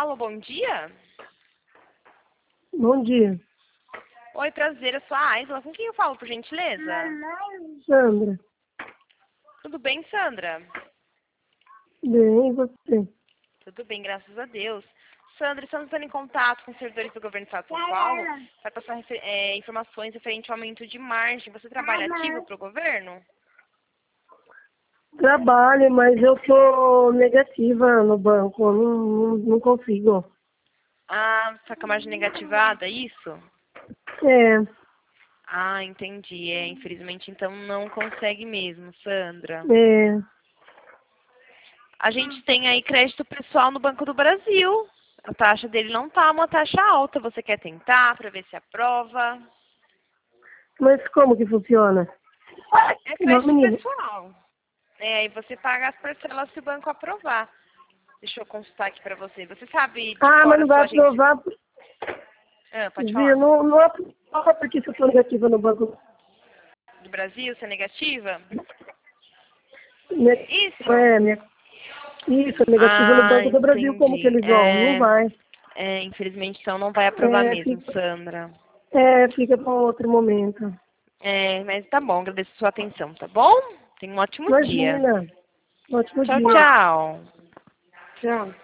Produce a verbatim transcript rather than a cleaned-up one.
Alô, bom dia? Bom dia. Oi, prazer, eu sou a Aisla. Com quem eu falo, por gentileza? Sandra. Tudo bem, Sandra? Bem, e você? Tudo bem, graças a Deus. Sandra, estamos entrando em contato com os servidores do Governo do Estado de São Paulo para passar refer- é, informações referente ao aumento de margem. Você trabalha ativo para o governo? Trabalho, mas eu sou negativa no banco. Eu não, não, não consigo. Ah, está com a margem negativada, é isso? É, Ah, entendi. É, infelizmente, então não consegue mesmo, Sandra. é. A gente tem aí crédito pessoal no Banco do Brasil. A taxa dele não tá uma taxa alta. Você quer tentar para ver se aprova? Mas como que funciona? É Não, crédito menino. pessoal. É, aí você paga as parcelas se o banco aprovar. Deixa eu consultar aqui para você. Você sabe de Ah, mas cor não a vai sua agência? aprovar. Ah, pode Viu? falar. Não, não aprova porque eu sou negativa no banco. Do Brasil, você é negativa? Ne- Isso. É, ne- isso, negativa no Ah, Banco do Brasil. Como que entendi. eles vão? Não É, vai. é, infelizmente, então não vai aprovar É, mesmo, fica, Sandra. é, fica para outro momento. É, mas tá bom, agradeço a sua atenção, tá bom? Tenha um ótimo dia. Imagina. Ótimo Tchau, dia. tchau. Tchau.